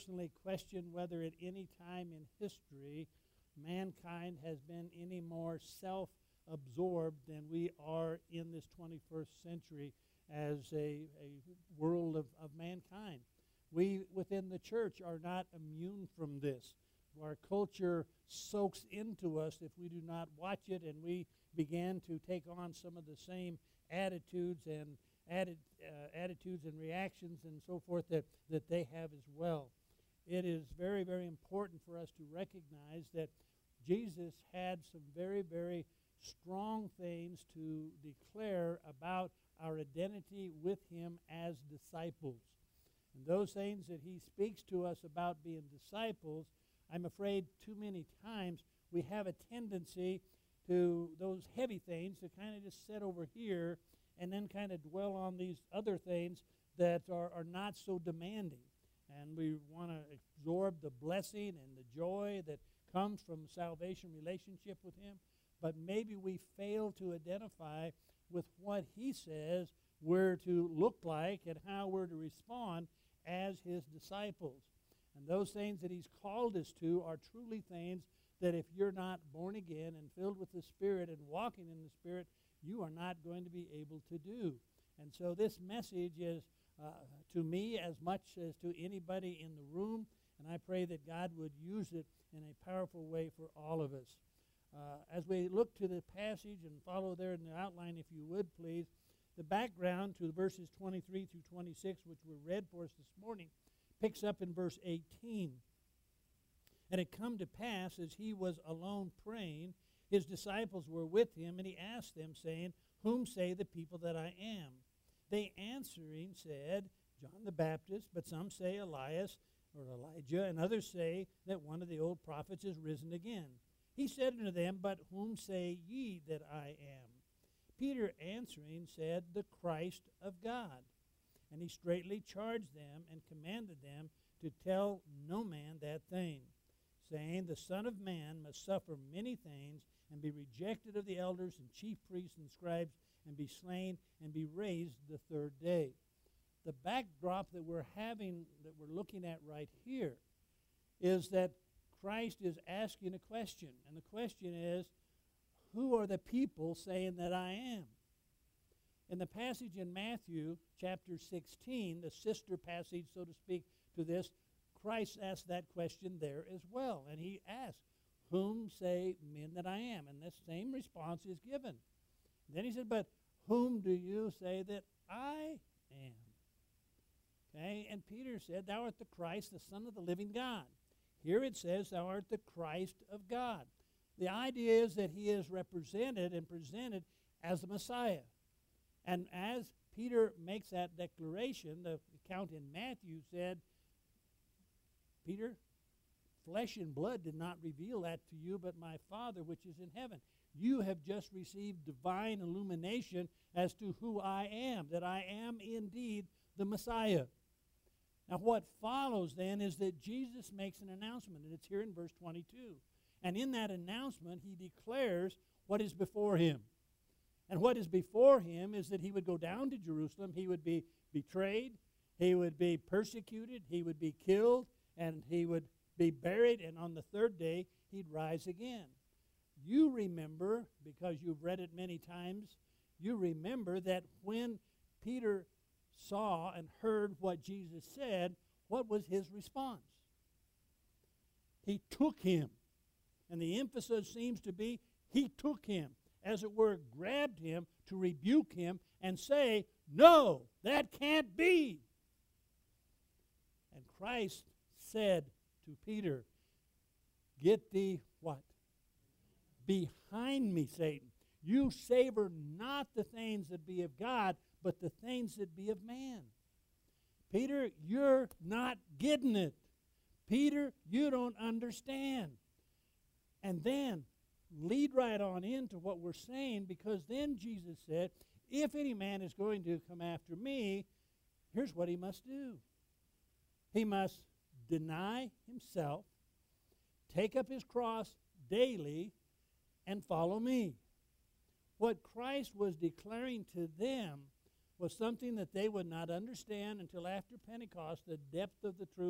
personally question whether at any time in history mankind has been any more self-absorbed than we are in this 21st century as a world of mankind. We within the church are not immune from this. Our culture soaks into us if we do not watch it, and we begin to take on some of the same attitudes and reactions and so forth that they have as well. It is very, very important for us to recognize that Jesus had some very, very strong things to declare about our identity with him as disciples. And those things that he speaks to us about being disciples, I'm afraid too many times we have a tendency to those heavy things to kind of just sit over here and then kind of dwell on these other things that are not so demanding. And we want to absorb the blessing and the joy that comes from a salvation relationship with him, but maybe we fail to identify with what he says we're to look like and how we're to respond as his disciples. And those things that he's called us to are truly things that if you're not born again and filled with the Spirit and walking in the Spirit, you are not going to be able to do. And so this message is to me as much as to anybody in the room, and I pray that God would use it in a powerful way for all of us. As we look to the passage and follow there in the outline, if you would please, the background to verses 23 through 26, which were read for us this morning, picks up in verse 18. And it come to pass, as he was alone praying, his disciples were with him, and he asked them, saying, Whom say the people that I am? They answering said, John the Baptist, but some say Elias or Elijah, and others say that one of the old prophets is risen again. He said unto them, But whom say ye that I am? Peter answering said, The Christ of God. And he straitly charged them and commanded them to tell no man that thing, saying, The Son of Man must suffer many things, and be rejected of the elders and chief priests and scribes, and be slain, and be raised the third day. The backdrop that we're looking at right here, is that Christ is asking a question. And the question is, who are the people saying that I am? In the passage in Matthew chapter 16, the sister passage, so to speak, to this, Christ asked that question there as well. And he asked, Whom say men that I am? And this same response is given. Then he said, But whom do you say that I am? Okay, and Peter said, Thou art the Christ, the Son of the living God. Here it says, Thou art the Christ of God. The idea is that he is represented and presented as the Messiah. And as Peter makes that declaration, the account in Matthew said, Peter, flesh and blood did not reveal that to you, but my Father which is in heaven. You have just received divine illumination as to who I am, that I am indeed the Messiah. Now what follows then is that Jesus makes an announcement, and it's here in verse 22. And in that announcement, he declares what is before him. And what is before him is that he would go down to Jerusalem, he would be betrayed, he would be persecuted, he would be killed, and he would be buried, and on the third day, he'd rise again. You remember, because you've read it many times, you remember that when Peter saw and heard what Jesus said, what was his response? He took him. And the emphasis seems to be, he took him, as it were, grabbed him to rebuke him and say, No, that can't be. And Christ said to Peter, Get thee what? Behind me, Satan. You savor not the things that be of God, but the things that be of man. Peter, you're not getting it. Peter, you don't understand. And then lead right on into what we're saying, because then Jesus said, if any man is going to come after me, here's what he must do. He must deny himself, take up his cross daily, and follow me. What Christ was declaring to them was something that they would not understand until after Pentecost, the depth of the truth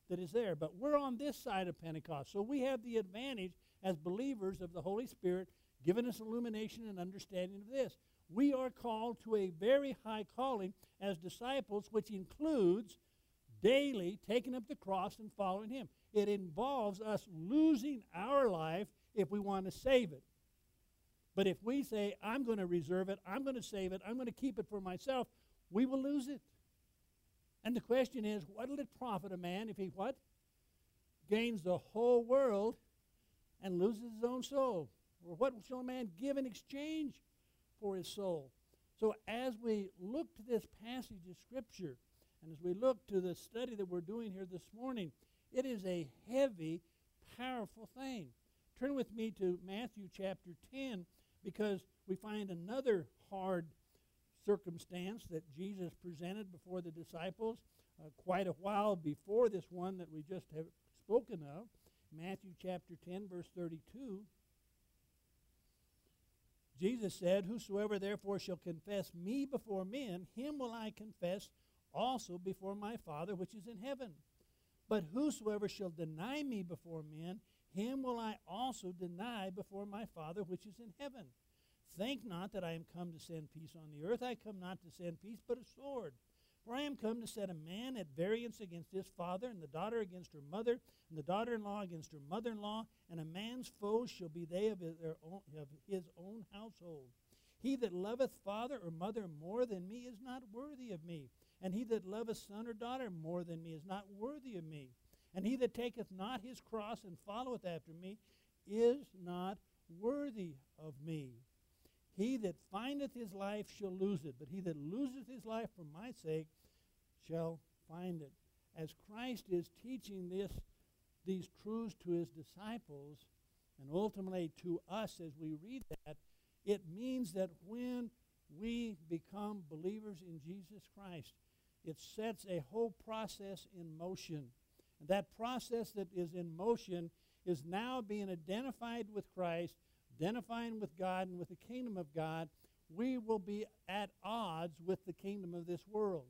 that is there. But we're on this side of Pentecost, so we have the advantage as believers of the Holy Spirit giving us illumination and understanding of this. We are called to a very high calling as disciples, which includes daily taking up the cross and following Him. It involves us losing our life if we want to save it. But if we say, I'm going to reserve it, I'm going to save it, I'm going to keep it for myself, we will lose it. And the question is, what will it profit a man if he what? Gains the whole world and loses his own soul? Or what shall a man give in exchange for his soul? So as we look to this passage of Scripture, and as we look to the study that we're doing here this morning, it is a heavy, powerful thing. Turn with me to Matthew chapter 10, because we find another hard circumstance that Jesus presented before the disciples quite a while before this one that we just have spoken of. Matthew chapter 10, verse 32. Jesus said, Whosoever therefore shall confess me before men, him will I confess also before my Father which is in heaven. But whosoever shall deny me before men, him will I also deny before my Father which is in heaven. Think not that I am come to send peace on the earth. I come not to send peace, but a sword. For I am come to set a man at variance against his father, and the daughter against her mother, and the daughter-in-law against her mother-in-law, and a man's foes shall be they of his own household. He that loveth father or mother more than me is not worthy of me, and he that loveth son or daughter more than me is not worthy of me. And he that taketh not his cross and followeth after me is not worthy of me. He that findeth his life shall lose it, but he that loseth his life for my sake shall find it. As Christ is teaching these truths to his disciples, and ultimately to us as we read that, it means that when we become believers in Jesus Christ, it sets a whole process in motion. And that process that is in motion is now being identified with Christ, identifying with God and with the kingdom of God. We will be at odds with the kingdom of this world.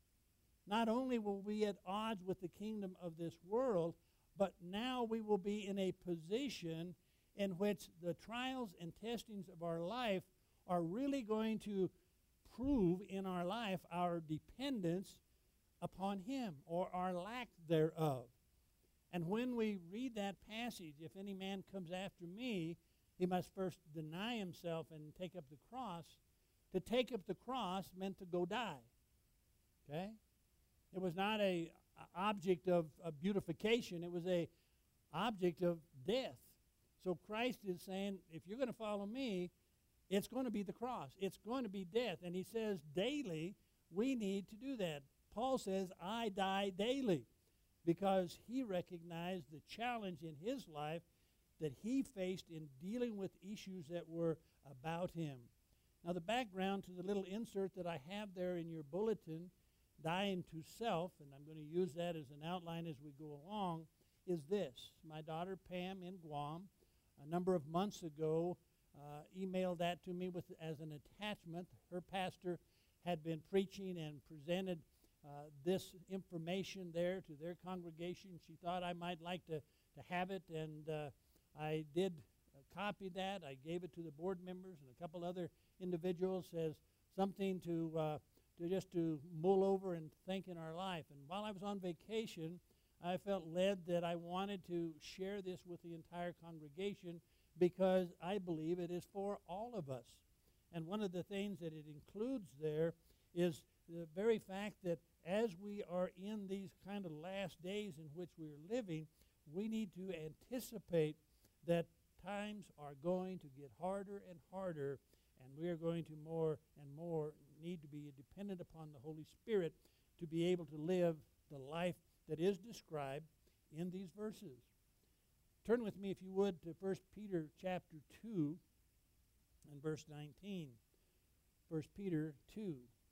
Not only will we be at odds with the kingdom of this world, but now we will be in a position in which the trials and testings of our life are really going to prove in our life our dependence upon Him, or our lack thereof. And when we read that passage, if any man comes after me, he must first deny himself and take up the cross. To take up the cross meant to go die. Okay? It was not a object of beautification. It was a object of death. So Christ is saying, if you're going to follow me, it's going to be the cross. It's going to be death. And he says daily we need to do that. Paul says, I die daily, because he recognized the challenge in his life that he faced in dealing with issues that were about him. Now, the background to the little insert that I have there in your bulletin, dying to self, and I'm going to use that as an outline as we go along, is this. My daughter Pam in Guam, a number of months ago, emailed that to me as an attachment. Her pastor had been preaching and presented this information there to their congregation. She thought I might like to have it, and I did copy that. I gave it to the board members and a couple other individuals as something to just to mull over and think in our life. And while I was on vacation, I felt led that I wanted to share this with the entire congregation, because I believe it is for all of us. And one of the things that it includes there is the very fact that as we are in these kind of last days in which we're living, we need to anticipate that times are going to get harder and harder, and we are going to more and more need to be dependent upon the Holy Spirit to be able to live the life that is described in these verses. Turn with me, if you would, to 1 Peter chapter 2 and verse 19. 1 Peter 2,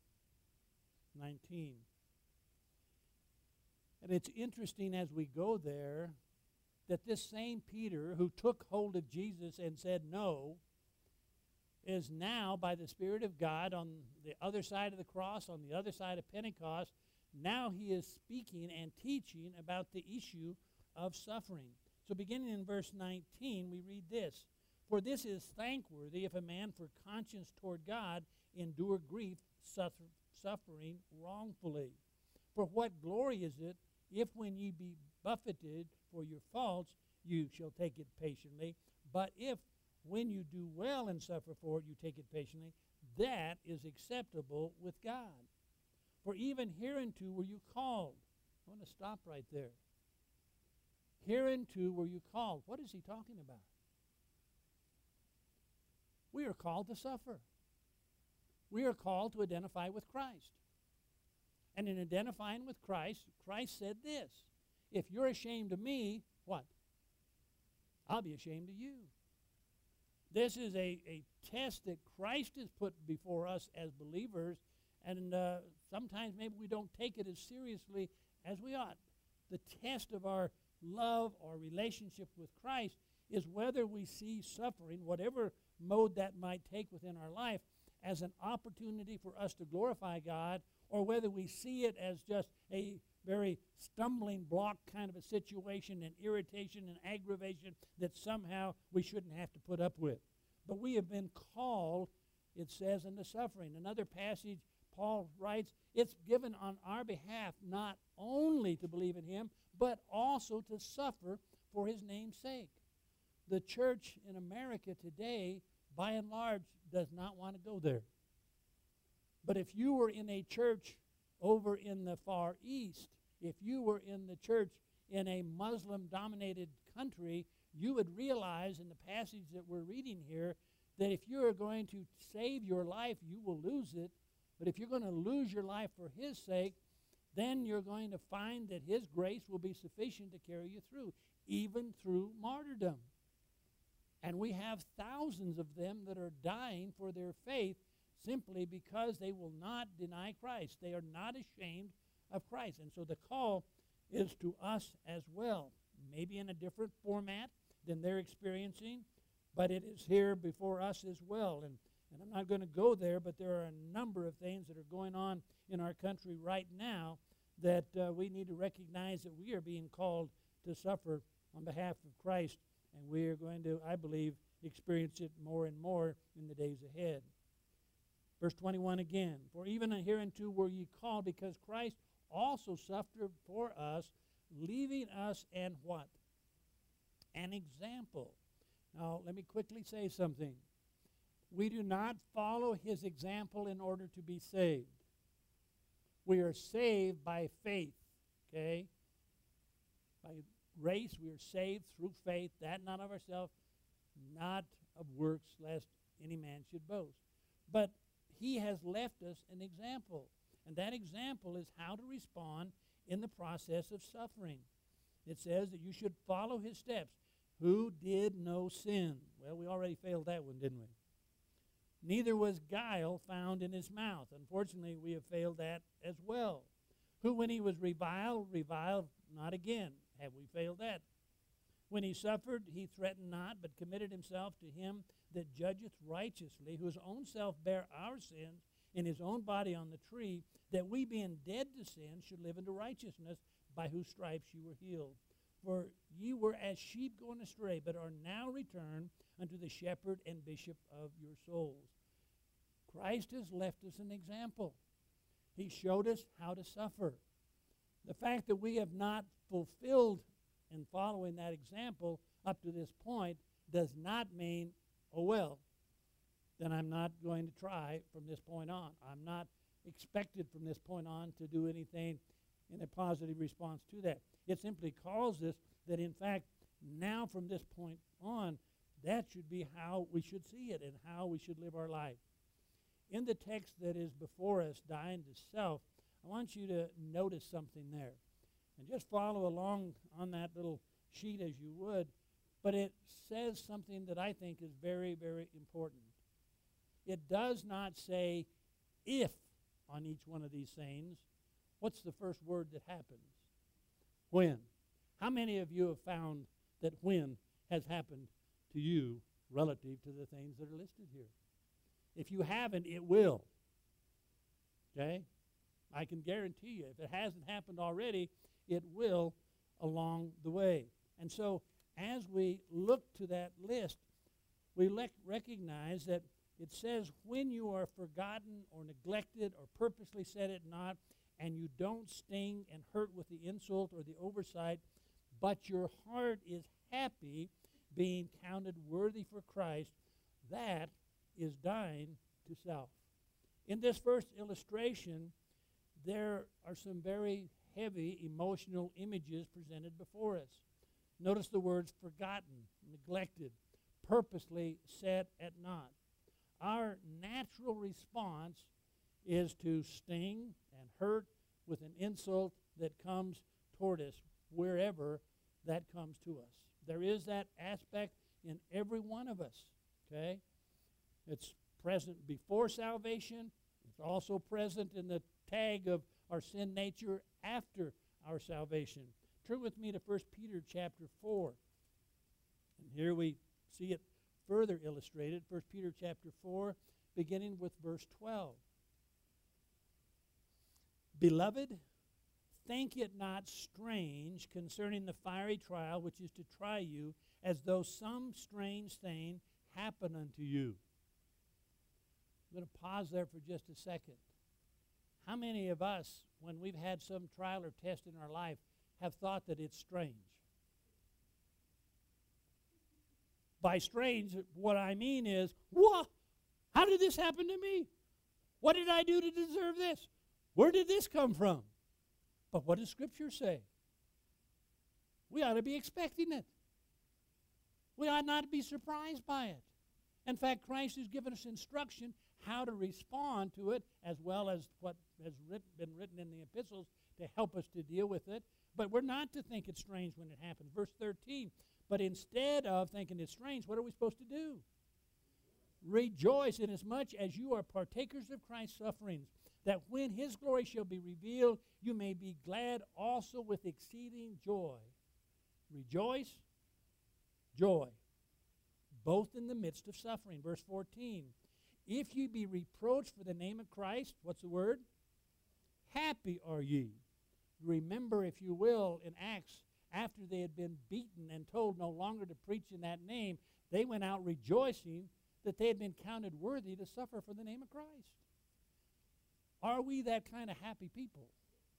19. And it's interesting as we go there that this same Peter who took hold of Jesus and said no is now, by the Spirit of God, on the other side of the cross, on the other side of Pentecost, now he is speaking and teaching about the issue of suffering. So beginning in verse 19, we read this. For this is thankworthy if a man for conscience toward God endure grief, suffering wrongfully. For what glory is it if when ye be buffeted for your faults, you shall take it patiently? But if when you do well and suffer for it, you take it patiently, that is acceptable with God. For even hereunto were you called. I want to stop right there. Hereunto were you called. What is he talking about? We are called to suffer. We are called to identify with Christ. And in identifying with Christ, Christ said this. If you're ashamed of me, what? I'll be ashamed of you. This is a test that Christ has put before us as believers, and sometimes maybe we don't take it as seriously as we ought. The test of our love or relationship with Christ is whether we see suffering, whatever mode that might take within our life, as an opportunity for us to glorify God, or whether we see it as just a very stumbling block kind of a situation and irritation and aggravation that somehow we shouldn't have to put up with. But we have been called, it says, in the suffering. Another passage, Paul writes, it's given on our behalf not only to believe in him, but also to suffer for his name's sake. The church in America today, by and large, does not want to go there. But if you were in a church over in the Far East, if you were in the church in a Muslim-dominated country, you would realize in the passage that we're reading here that if you are going to save your life, you will lose it. But if you're going to lose your life for his sake, then you're going to find that his grace will be sufficient to carry you through, even through martyrdom. And we have thousands of them that are dying for their faith simply because they will not deny Christ. They are not ashamed of Christ. And so the call is to us as well, maybe in a different format than they're experiencing, but it is here before us as well. And I'm not going to go there, but there are a number of things that are going on in our country right now that we need to recognize that we are being called to suffer on behalf of Christ, and we are going to, I believe, experience it more and more in the days ahead. Verse 21 again, for even hereunto were ye called, because Christ also suffered for us, leaving us an what? An example. Now, let me quickly say something. We do not follow his example in order to be saved. We are saved by faith, okay? By grace, we are saved through faith, that not of ourselves, not of works, lest any man should boast. But he has left us an example, and that example is how to respond in the process of suffering. It says that you should follow his steps. Who did no sin? Well, we already failed that one, didn't we? Neither was guile found in his mouth. Unfortunately, we have failed that as well. Who, when he was reviled not again. Have we failed that? When he suffered, he threatened not, but committed himself to him that judgeth righteously, whose own self bare our sins in his own body on the tree, that we, being dead to sin, should live unto righteousness, by whose stripes you were healed. For ye were as sheep going astray, but are now returned unto the shepherd and bishop of your souls. Christ has left us an example. He showed us how to suffer. The fact that we have not fulfilled in following that example up to this point does not mean, oh well, then I'm not going to try from this point on. I'm not expected from this point on to do anything in a positive response to that. It simply calls us that, in fact, now from this point on, that should be how we should see it and how we should live our life. In the text that is before us, dying to self, I want you to notice something there. And just follow along on that little sheet as you would, but it says something that I think is very, very important. It does not say if on each one of these things. What's the first word that happens? When. How many of you have found that when has happened to you relative to the things that are listed here? If you haven't, it will. Okay? I can guarantee you, if it hasn't happened already, it will along the way. And so as we look to that list, we recognize that it says, when you are forgotten or neglected or purposely set at naught, and you don't sting and hurt with the insult or the oversight, but your heart is happy, being counted worthy for Christ, that is dying to self. In this first illustration, there are some very heavy emotional images presented before us. Notice the words forgotten, neglected, purposely set at naught. Our natural response is to sting and hurt with an insult that comes toward us, wherever that comes to us. There is that aspect in every one of us, okay? It's present before salvation. It's also present in the tag of our sin nature after our salvation. Turn with me to 1 Peter chapter 4. And here we see it further illustrated. 1 Peter chapter 4, beginning with verse 12. Beloved, think it not strange concerning the fiery trial which is to try you, as though some strange thing happened unto you. I'm going to pause there for just a second. How many of us, when we've had some trial or test in our life, have thought that it's strange? By strange, what I mean is, what? How did this happen to me? What did I do to deserve this? Where did this come from? But what does Scripture say? We ought to be expecting it. We ought not be surprised by it. In fact, Christ has given us instruction how to respond to it, as well as what has been written in the epistles to help us to deal with it. But we're not to think it's strange when it happens. Verse 13, but instead of thinking it's strange, what are we supposed to do? Rejoice inasmuch as you are partakers of Christ's sufferings, that when his glory shall be revealed, you may be glad also with exceeding joy. Rejoice, joy, both in the midst of suffering. Verse 14, if ye be reproached for the name of Christ, what's the word? Happy are ye. Remember, if you will, in Acts, after they had been beaten and told no longer to preach in that name, they went out rejoicing that they had been counted worthy to suffer for the name of Christ. Are we that kind of happy people?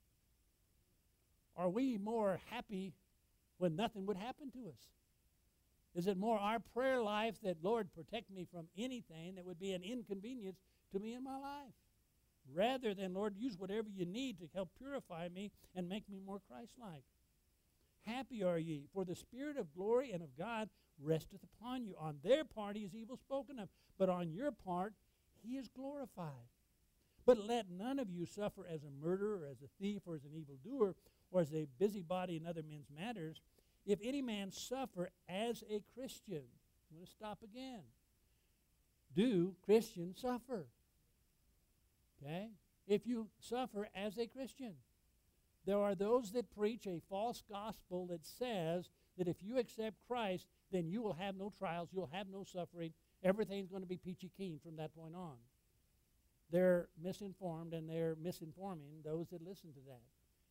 Are we more happy when nothing would happen to us? Is it more our prayer life that, Lord, protect me from anything that would be an inconvenience to me in my life? Rather than, Lord, use whatever you need to help purify me and make me more Christ-like. Happy are ye, for the Spirit of glory and of God resteth upon you. On their part he is evil spoken of, but on your part he is glorified. But let none of you suffer as a murderer, or as a thief, or as an evildoer, or as a busybody in other men's matters. If any man suffer as a Christian, I'm going to stop again. Do Christians suffer? Okay? If you suffer as a Christian. There are those that preach a false gospel that says that if you accept Christ, then you will have no trials, you'll have no suffering, everything's going to be peachy keen from that point on. They're misinformed, and they're misinforming those that listen to that.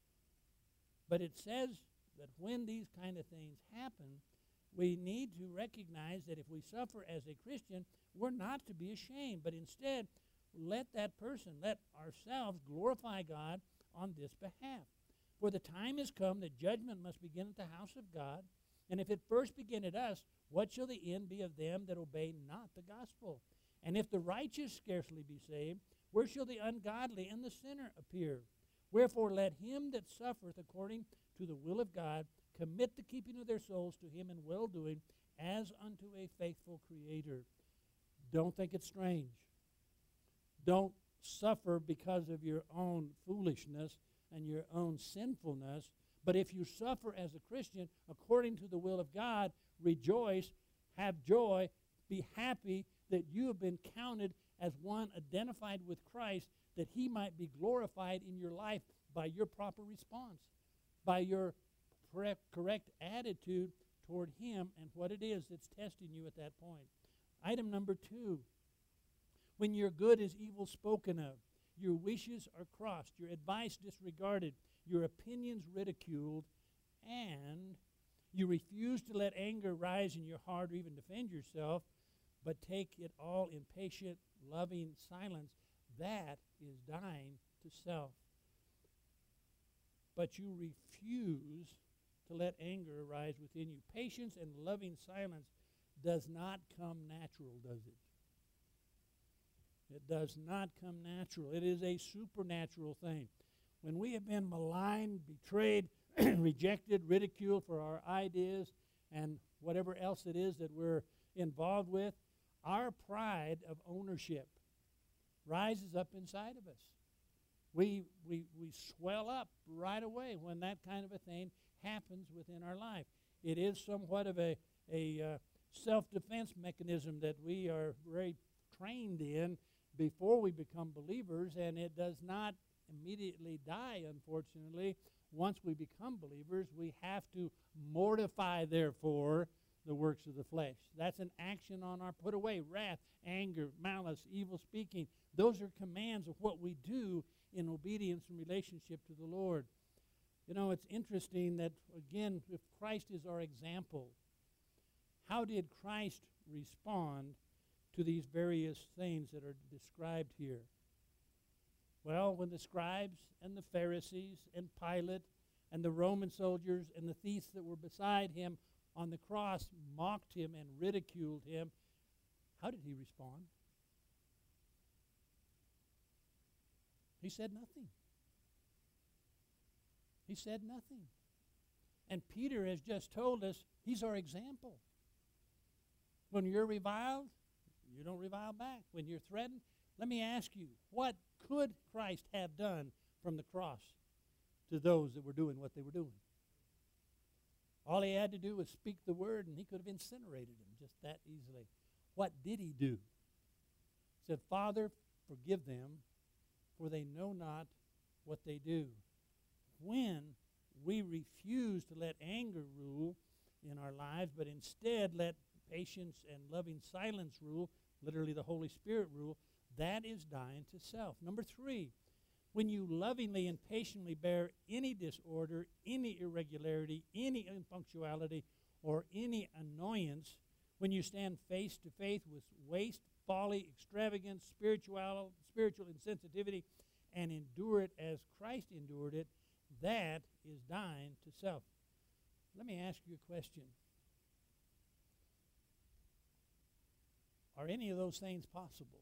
But it says that when these kind of things happen, we need to recognize that if we suffer as a Christian, we're not to be ashamed, but instead let that person, let ourselves glorify God on this behalf. For the time is come that judgment must begin at the house of God, and if it first begin at us, what shall the end be of them that obey not the gospel? And if the righteous scarcely be saved, where shall the ungodly and the sinner appear? Wherefore let him that suffereth according to the will of God commit the keeping of their souls to him in well-doing, as unto a faithful Creator. Don't think it's strange. Don't suffer because of your own foolishness and your own sinfulness. But if you suffer as a Christian according to the will of God, rejoice, have joy, be happy that you have been counted as one identified with Christ, that he might be glorified in your life by your proper response, by your correct attitude toward him and what it is that's testing you at that point. Item number 2, when your good is evil spoken of, Your wishes are crossed, your advice disregarded, your opinions ridiculed, and you refuse to let anger rise in your heart or even defend yourself, but take it all in patient, loving silence. That is dying to self. But you refuse to let anger arise within you. Patience and loving silence does not come natural, does it? It does not come natural. It is a supernatural thing. When we have been maligned, betrayed, rejected, ridiculed for our ideas and whatever else it is that we're involved with, our pride of ownership rises up inside of us. We swell up right away when that kind of a thing happens within our life. It is somewhat of a self-defense mechanism that we are very trained in before we become believers, and it does not immediately die, unfortunately. Once we become believers, we have to mortify, therefore, the works of the flesh. That's an action on our put away: wrath, anger, malice, evil speaking. Those are commands of what we do in obedience and relationship to the Lord. You know, it's interesting that, again, if Christ is our example, how did Christ respond to these various things that are described here? Well, when the scribes and the Pharisees and Pilate and the Roman soldiers and the thieves that were beside him on the cross mocked him and ridiculed him, how did he respond? He said nothing. He said nothing. And Peter has just told us he's our example. When you're reviled, you don't revile back. When you're threatened, let me ask you, what could Christ have done from the cross to those that were doing what they were doing? All he had to do was speak the word, and he could have incinerated them just that easily. What did he do? He said, Father, forgive them, for they know not what they do. When we refuse to let anger rule in our lives, but instead let patience and loving silence rule, literally the Holy Spirit rule, that is dying to self. Number 3, when you lovingly and patiently bear any disorder, any irregularity, any impunctuality, or any annoyance, when you stand face to face with waste, folly, extravagance, spiritual insensitivity, and endure it as Christ endured it, that is dying to self. Let me ask you a question. Are any of those things possible?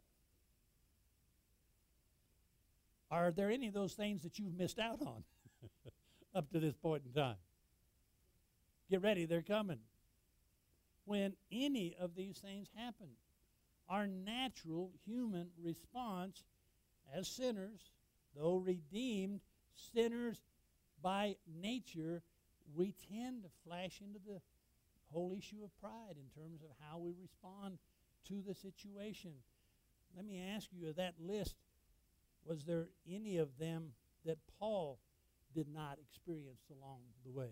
Are there any of those things that you've missed out on up to this point in time? Get ready, they're coming. When any of these things happen, our natural human response as sinners, though redeemed sinners by nature, we tend to flash into the whole issue of pride in terms of how we respond to the situation. Let me ask you, of that list, was there any of them that Paul did not experience along the way?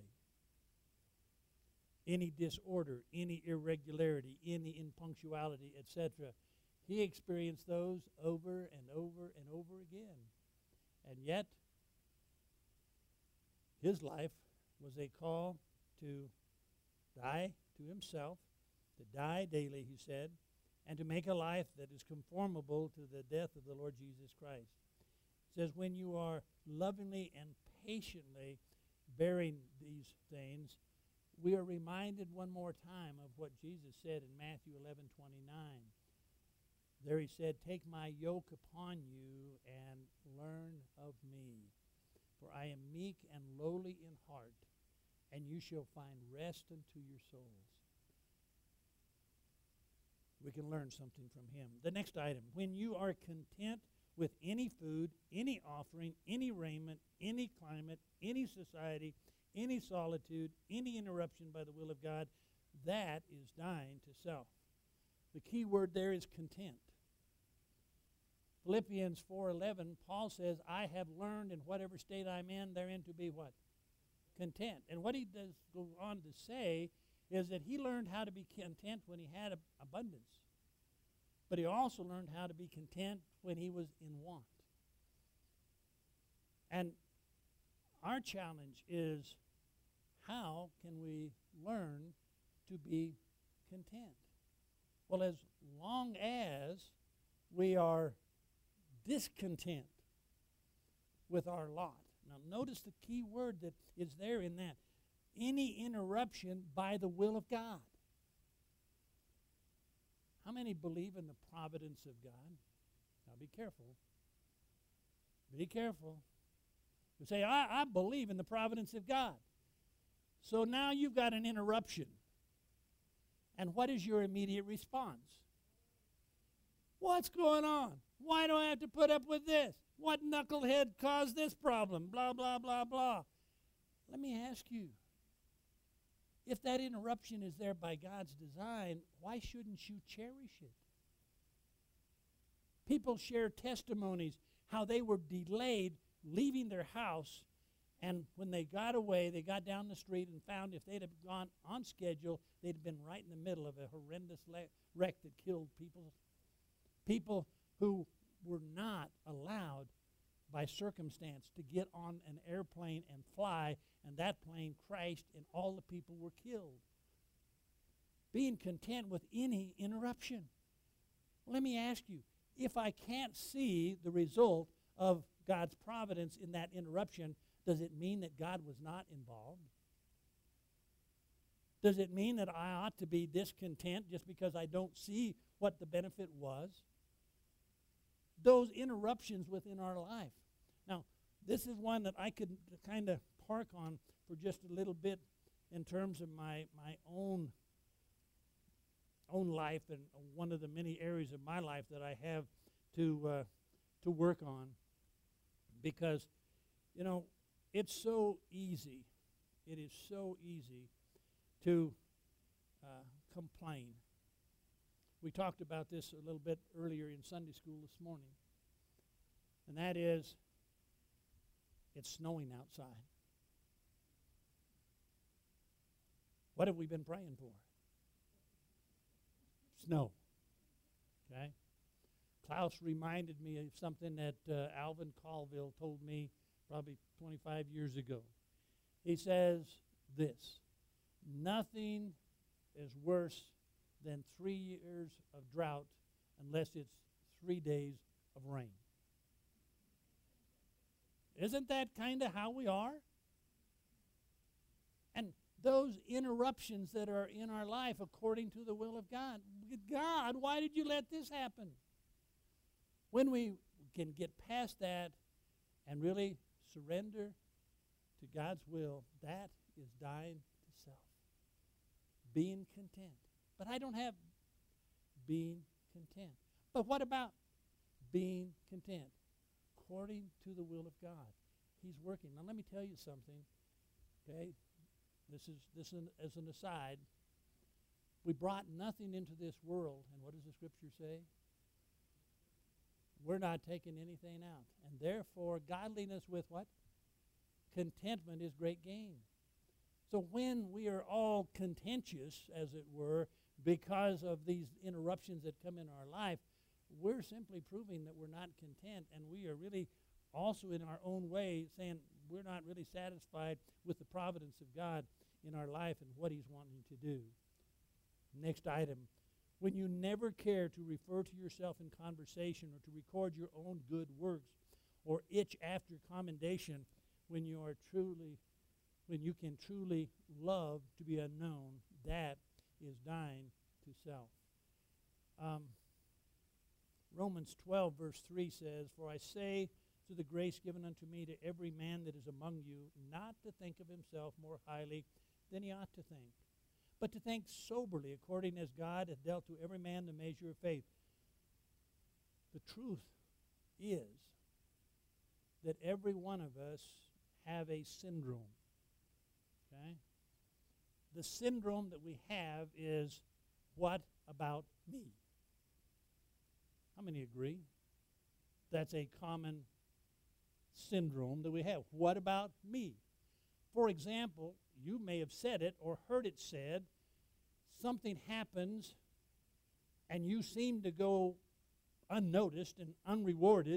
Any disorder, any irregularity, any impunctuality, etc. He experienced those over and over and over again. And yet, his life was a call to die to himself, to die daily, he said, and to make a life that is conformable to the death of the Lord Jesus Christ. It says, when you are lovingly and patiently bearing these things, we are reminded one more time of what Jesus said in Matthew 11:29. There he said, take my yoke upon you and learn of me, for I am meek and lowly in heart, and you shall find rest unto your souls. We can learn something from him. The next item, when you are content with any food, any offering, any raiment, any climate, any society, any solitude, any interruption by the will of God, that is dying to self. The key word there is content. Philippians 4:11, Paul says, I have learned in whatever state I'm in, therein to be what? Content. And what he does go on to say is that he learned how to be content when he had abundance. But he also learned how to be content when he was in want. And our challenge is, how can we learn to be content? Well, as long as we are discontent with our lot. Now, notice the key word that is there in that. Any interruption by the will of God. How many believe in the providence of God? Now, be careful. Be careful. You say, I believe in the providence of God. So now you've got an interruption. And what is your immediate response? What's going on? Why do I have to put up with this? What knucklehead caused this problem? Blah, blah, blah, blah. Let me ask you, if that interruption is there by God's design, why shouldn't you cherish it? People share testimonies how they were delayed leaving their house, and when they got away, they got down the street and found if they'd have gone on schedule, they'd have been right in the middle of a horrendous wreck that killed people. People who were not allowed by circumstance to get on an airplane and fly, and that plane crashed and all the people were killed. Being content with any interruption. Let me ask you, if I can't see the result of God's providence in that interruption, does it mean that God was not involved? Does it mean that I ought to be discontent just because I don't see what the benefit was? Those interruptions within our life. Now, this is one that I could kind of park on for just a little bit in terms of my own life, and one of the many areas of my life that I have to work on, because, you know, it's so easy. It is so easy to complain. We talked about this a little bit earlier in Sunday school this morning, and that is, it's snowing outside. What have we been praying for? Snow. Okay? Klaus reminded me of something that Alvin Colville told me probably 25 years ago. He says this: nothing is worse than 3 years of drought unless it's 3 days of rain. Isn't that kind of how we are? And those interruptions that are in our life according to the will of God. God, why did you let this happen? When we can get past that and really surrender to God's will, that is dying to self. Being content. But I don't have being content. But what about being content? According to the will of God. He's working. Now let me tell you something. Okay? This is as an aside. We brought nothing into this world. And what does the scripture say? We're not taking anything out. And therefore, godliness with what? Contentment is great gain. So when we are all contentious, as it were, because of these interruptions that come in our life, we're simply proving that we're not content, and we are really also in our own way saying we're not really satisfied with the providence of God in our life and what he's wanting to do. Next item. When you never care to refer to yourself in conversation or to record your own good works or itch after commendation, when you can truly love to be unknown, that is dying to self. Romans 12 verse 3 says, "For I say to the grace given unto me to every man that is among you, not to think of himself more highly than he ought to think, but to think soberly, according as God hath dealt to every man the measure of faith." The truth is that every one of us have a syndrome. Okay? The syndrome that we have is, what about me? How many agree? That's a common syndrome that we have. What about me? For example, you may have said it or heard it said, something happens and you seem to go unnoticed and unrewarded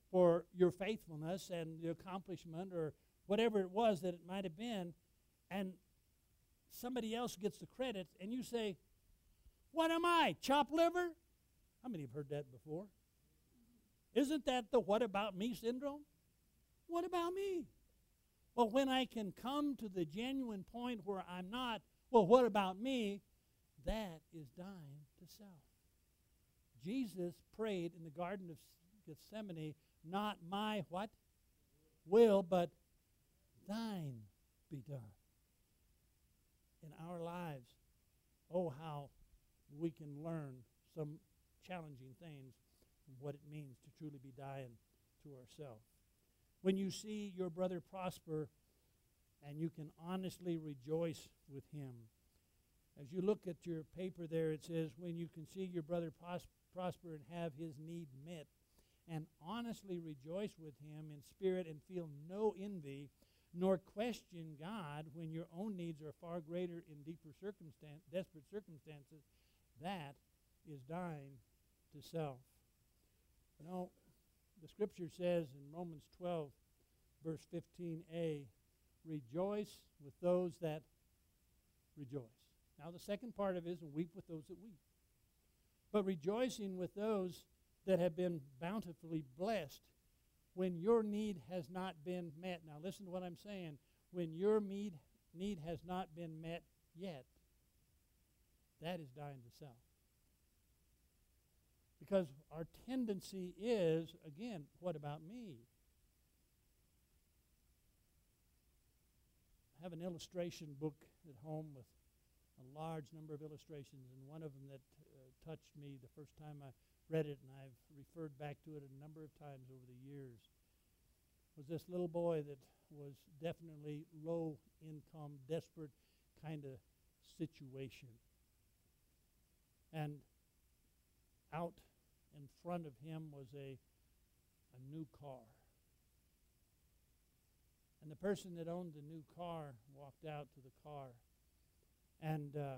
for your faithfulness and the accomplishment or whatever it was that it might have been, and somebody else gets the credit, and you say, what am I, chopped liver? How many have heard that before? Isn't that the what about me syndrome? What about me? Well, when I can come to the genuine point where I'm not, well, what about me? That is dying to self. Jesus prayed in the Garden of Gethsemane, not my what? Will, but thine be done. In our lives, oh, how we can learn some challenging things from what it means to truly be dying to ourselves. When you see your brother prosper and you can honestly rejoice with him. As you look at your paper there, it says, when you can see your brother prosper and have his need met, and honestly rejoice with him in spirit and feel no envy, nor question God when your own needs are far greater in desperate circumstances, that is dying to self. You know, the scripture says in Romans 12, verse 15a, rejoice with those that rejoice. Now the second part of it is weep with those that weep. But rejoicing with those that have been bountifully blessed when your need has not been met. Now listen to what I'm saying. When your need has not been met yet, that is dying to self. Because our tendency is, again, what about me? I have an illustration book at home with a large number of illustrations, and one of them that touched me the first time I read it, and I've referred back to it a number of times over the years, was this little boy that was definitely low income, desperate kind of situation. And out in front of him was a new car. And the person that owned the new car walked out to the car, and the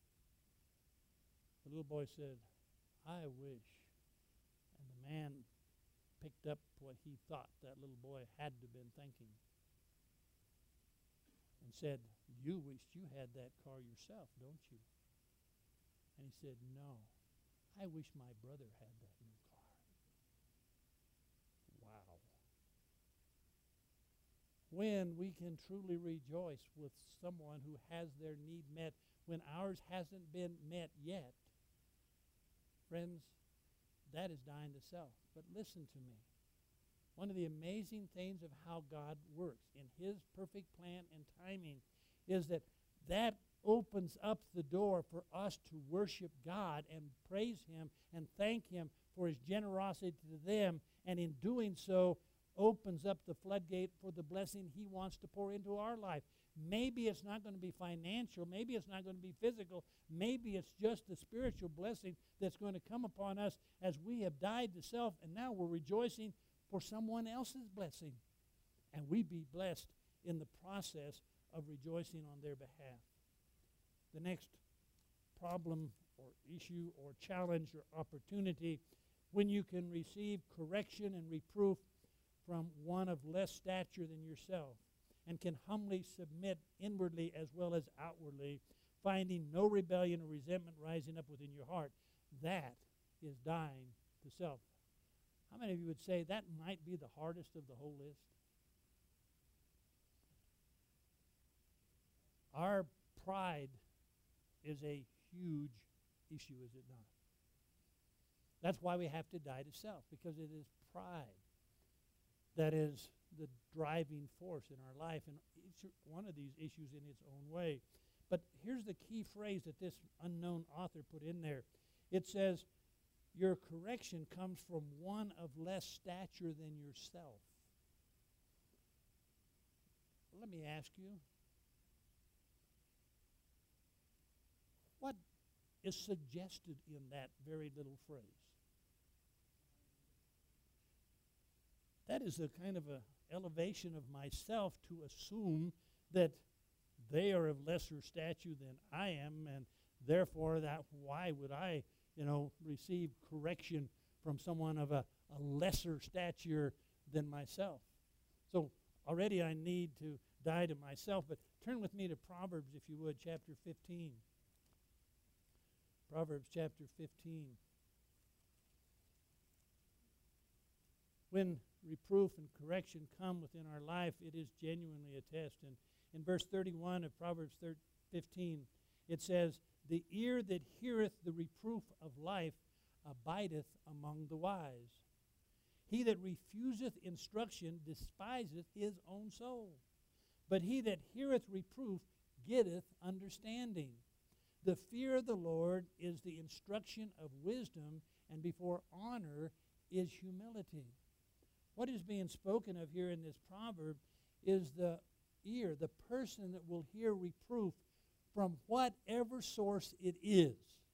little boy said, I wish. And the man picked up what he thought that little boy had to have been thinking and said, you wished you had that car yourself, don't you? And he said, no, I wish my brother had that new car. Wow. When we can truly rejoice with someone who has their need met when ours hasn't been met yet, friends, that is dying to self. But listen to me. One of the amazing things of how God works in his perfect plan and timing is that opens up the door for us to worship God and praise him and thank him for his generosity to them, and in doing so opens up the floodgate for the blessing he wants to pour into our life. Maybe it's not going to be financial, maybe it's not going to be physical, maybe it's just the spiritual blessing that's going to come upon us as we have died to self, and now we're rejoicing for someone else's blessing, and we be blessed in the process of rejoicing on their behalf. The next problem or issue or challenge or opportunity, when you can receive correction and reproof from one of less stature than yourself, and can humbly submit inwardly as well as outwardly, finding no rebellion or resentment rising up within your heart, that is dying to self. How many of you would say that might be the hardest of the whole list? Our pride is a huge issue, is it not? That's why we have to die to self, because it is pride that is the driving force in our life, and each one of these issues in its own way. But here's the key phrase that this unknown author put in there. It says, your correction comes from one of less stature than yourself. Let me ask you, what is suggested in that very little phrase? That is a kind of an elevation of myself to assume that they are of lesser stature than I am, and therefore that why would I, receive correction from someone of a a lesser stature than myself. So already I need to die to myself. But turn with me to Proverbs, if you would, chapter 15. Proverbs chapter 15. When reproof and correction come within our life, it is genuinely a test. And in verse 31 of Proverbs 15, it says, "The ear that heareth the reproof of life abideth among the wise. He that refuseth instruction despiseth his own soul. But he that heareth reproof getteth understanding. The fear of the Lord is the instruction of wisdom, and before honor is humility." What is being spoken of here in this proverb is the ear, the person that will hear reproof from whatever source it is.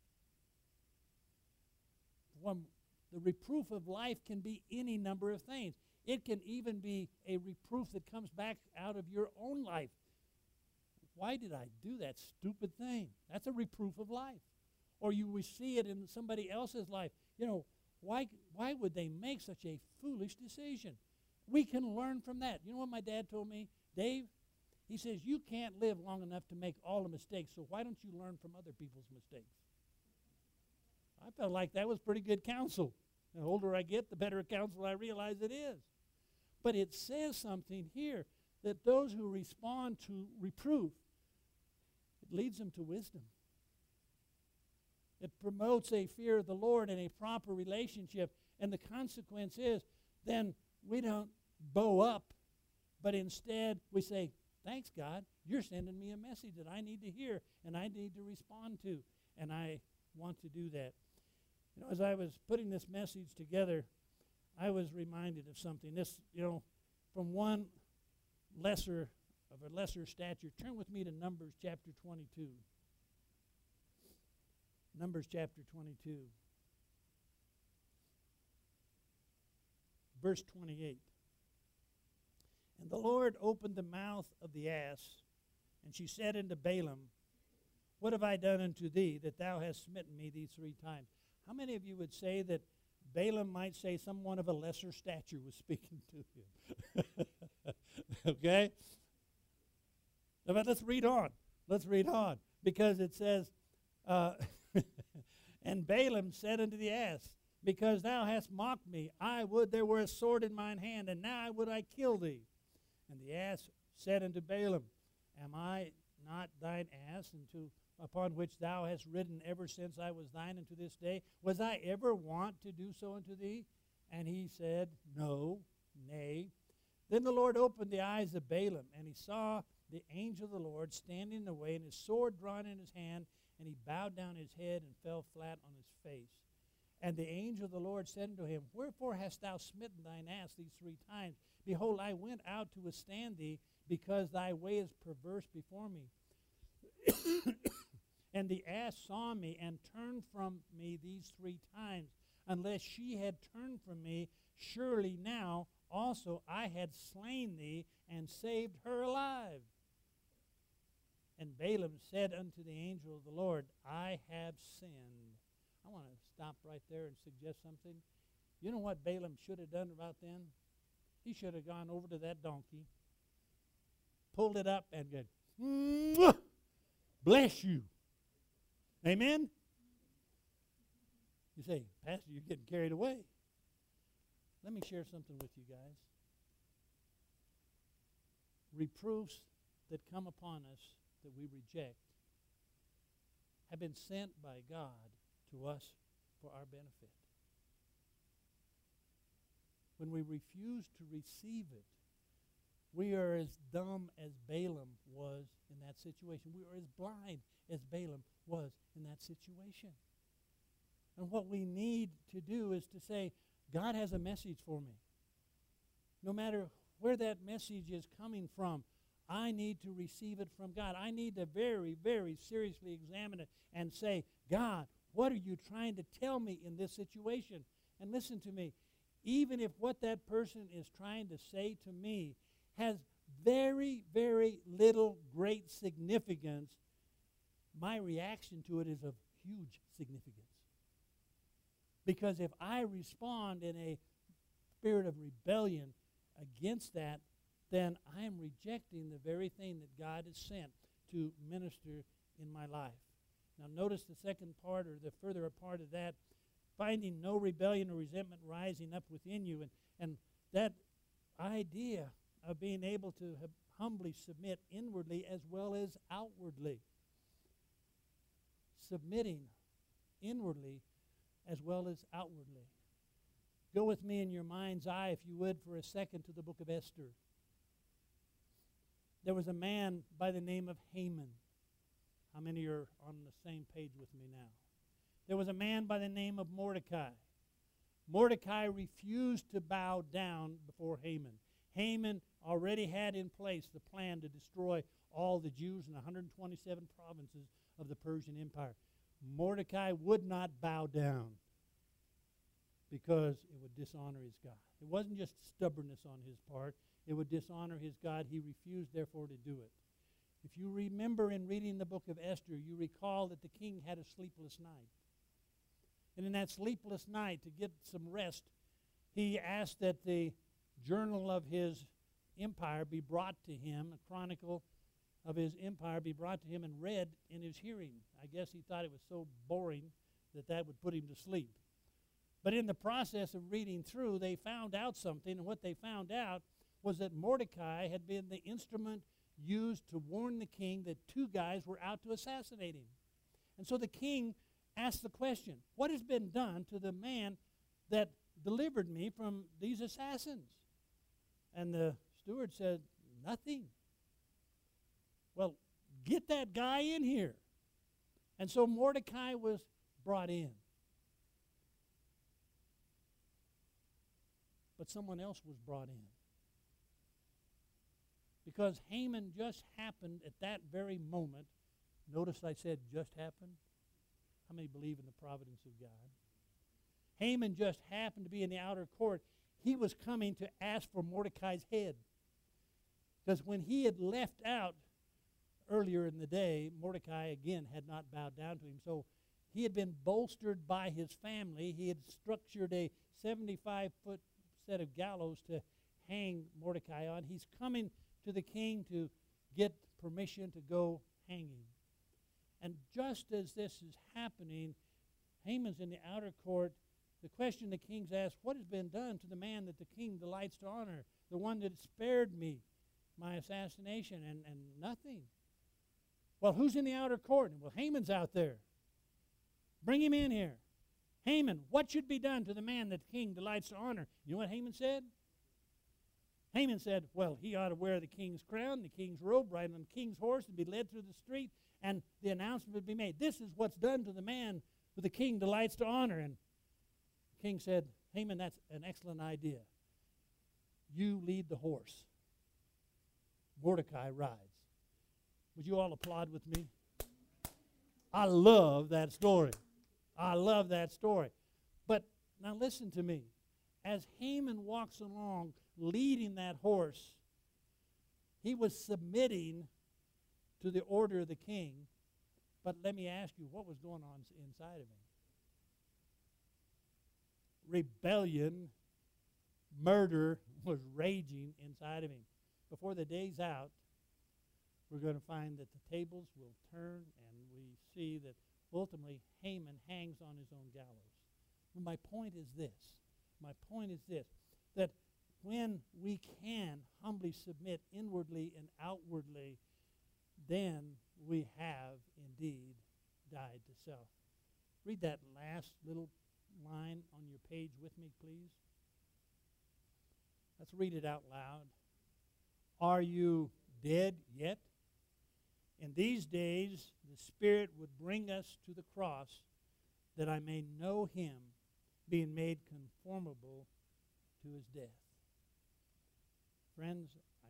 The reproof of life can be any number of things. It can even be a reproof that comes back out of your own life. Why did I do that stupid thing? That's a reproof of life. Or you see it in somebody else's life. You know, why would they make such a foolish decision? We can learn from that. You know what my dad told me? Dave, he says, you can't live long enough to make all the mistakes, so why don't you learn from other people's mistakes? I felt like that was pretty good counsel. The older I get, the better counsel I realize it is. But it says something here, that those who respond to reproof, it leads them to wisdom. It promotes a fear of the Lord and a proper relationship. And the consequence is, then we don't bow up, but instead we say, thanks, God, you're sending me a message that I need to hear and I need to respond to. And I want to do that. You know, as I was putting this message together, I was reminded of something. This, you know, from one of a lesser stature. Turn with me to Numbers chapter 22. Numbers chapter 22. Verse 28. "And the Lord opened the mouth of the ass, and she said unto Balaam, What have I done unto thee, that thou hast smitten me these 3 times? How many of you would say that Balaam might say someone of a lesser stature was speaking to him? Okay? But let's read on. Let's read on. Because it says, and Balaam said unto the ass, Because thou hast mocked me, I would there were a sword in mine hand, and now would I kill thee. And the ass said unto Balaam, Am I not thine ass, upon which thou hast ridden ever since I was thine unto this day? Was I ever wont to do so unto thee? And he said, No, nay. Then the Lord opened the eyes of Balaam, and he saw the angel of the Lord standing in the way, and his sword drawn in his hand, and he bowed down his head and fell flat on his face. And the angel of the Lord said unto him, Wherefore hast thou smitten thine ass these 3 times? Behold, I went out to withstand thee, because thy way is perverse before me. And the ass saw me and turned from me these 3 times. Unless she had turned from me, surely now also I had slain thee and saved her alive. And Balaam said unto the angel of the Lord, I have sinned. I want to stop right there and suggest something. You know what Balaam should have done about then? He should have gone over to that donkey, pulled it up, and said, Mwah! Bless you. Amen? You say, Pastor, you're getting carried away. Let me share something with you guys. Reproofs that come upon us that we reject have been sent by God to us for our benefit. When we refuse to receive it, we are as dumb as Balaam was in that situation. We are as blind as Balaam was in that situation. And what we need to do is to say, God has a message for me. No matter where that message is coming from, I need to receive it from God. I need to very, very seriously examine it and say, God, what are you trying to tell me in this situation? And listen to me. Even if what that person is trying to say to me has very, very little great significance, my reaction to it is of huge significance. Because if I respond in a spirit of rebellion against that, then I am rejecting the very thing that God has sent to minister in my life. Now notice the second part, or the further part of that, finding no rebellion or resentment rising up within you. And that idea of being able to humbly submit inwardly as well as outwardly. Submitting inwardly as well as outwardly. Go with me in your mind's eye, if you would, for a second to the book of Esther. There was a man by the name of Haman. How many are on the same page with me now? There was a man by the name of Mordecai. Mordecai refused to bow down before Haman. Haman already had in place the plan to destroy all the Jews in 127 provinces of the Persian Empire. Mordecai would not bow down because it would dishonor his God. It wasn't just stubbornness on his part. It would dishonor his God. He refused, therefore, to do it. If you remember in reading the book of Esther, you recall that the king had a sleepless night. And in that sleepless night, to get some rest, he asked that the journal of his empire be brought to him, a chronicle of his empire be brought to him and read in his hearing. I guess he thought it was so boring that that would put him to sleep. But in the process of reading through, they found out something, and what they found out was that Mordecai had been the instrument used to warn the king that two guys were out to assassinate him. And so the king asked the question, what has been done to the man that delivered me from these assassins? And the steward said, nothing. Well, get that guy in here. And so Mordecai was brought in. But someone else was brought in. Because Haman just happened at that very moment. Notice I said just happened. How many believe in the providence of God? Haman just happened to be in the outer court. He was coming to ask for Mordecai's head. Because when he had left out earlier in the day, Mordecai again had not bowed down to him. So he had been bolstered by his family. He had structured a 75-foot set of gallows to hang Mordecai on. He's coming to the king to get permission to go hanging. And just as this is happening, Haman's in the outer court. The question the king's asked, what has been done to the man that the king delights to honor, the one that spared me my assassination? And nothing. Well, who's in the outer court? Well, Haman's out there. Bring him in here. Haman, what should be done to the man that the king delights to honor? You know what Haman said? Haman said, well, he ought to wear the king's crown, the king's robe, ride on the king's horse, and be led through the street, and the announcement would be made. This is what's done to the man who the king delights to honor. And the king said, Haman, that's an excellent idea. You lead the horse. Mordecai rides. Would you all applaud with me? I love that story. I love that story. But now listen to me. As Haman walks along leading that horse, he was submitting to the order of the king. But let me ask you, what was going on inside of him? Rebellion, murder was raging inside of him. Before the day's out, we're going to find that the tables will turn, and we see that ultimately Haman hangs on his own gallows. Well, my point is this, that when we can humbly submit inwardly and outwardly, then we have indeed died to self. Read that last little line on your page with me, please. Let's read it out loud. Are you dead yet? In these days, the Spirit would bring us to the cross that I may know him, being made conformable to his death. Friends, I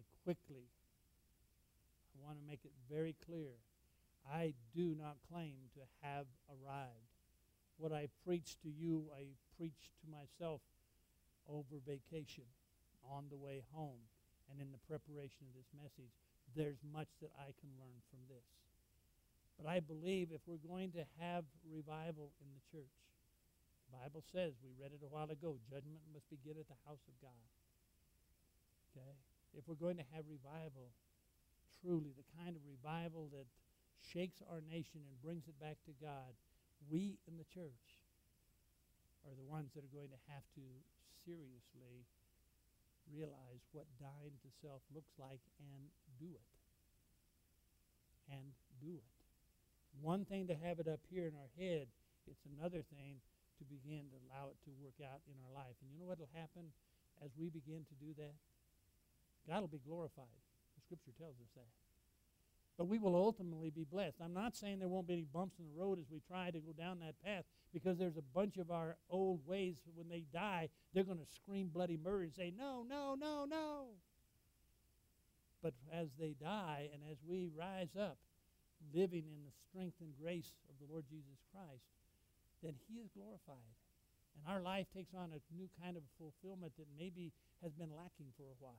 want to make it very clear. I do not claim to have arrived. What I preach to you, I preach to myself over vacation, on the way home, and in the preparation of this message. There's much that I can learn from this. But I believe if we're going to have revival in the church, The Bible says, we read it a while ago, judgment must begin at the house of God. Okay? If we're going to have revival, truly the kind of revival that shakes our nation and brings it back to God, we in the church are the ones that are going to have to seriously realize what dying to self looks like and do it. And do it. One thing to have it up here in our head, it's another thing to begin to allow it to work out in our life. And you know what will happen as we begin to do that? God will be glorified. The Scripture tells us that. But we will ultimately be blessed. I'm not saying there won't be any bumps in the road as we try to go down that path, because there's a bunch of our old ways. When they die, they're going to scream bloody murder and say, no, no, no, no. But as they die and as we rise up, living in the strength and grace of the Lord Jesus Christ, then He is glorified. And our life takes on a new kind of fulfillment that maybe has been lacking for a while.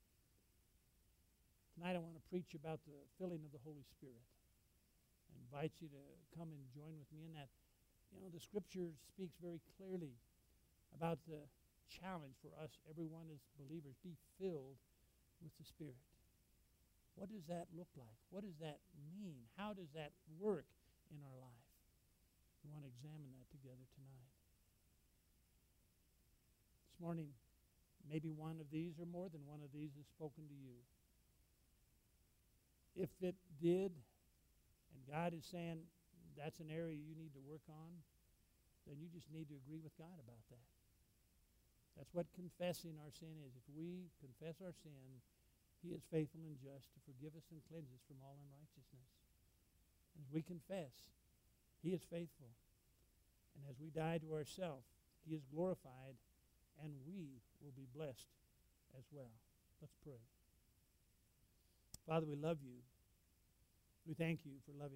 Tonight I want to preach about the filling of the Holy Spirit. I invite you to come and join with me in that. You know, the Scripture speaks very clearly about the challenge for us, everyone as believers, be filled with the Spirit. What does that look like? What does that mean? How does that work in our life? We want to examine that together tonight. This morning, maybe one of these or more than one of these has spoken to you. If it did, and God is saying that's an area you need to work on, then you just need to agree with God about that. That's what confessing our sin is. If we confess our sin, He is faithful and just to forgive us and cleanse us from all unrighteousness. As we confess, He is faithful. And as we die to ourselves, He is glorified, and we will be blessed as well. Let's pray. Father, we love you. We thank you for loving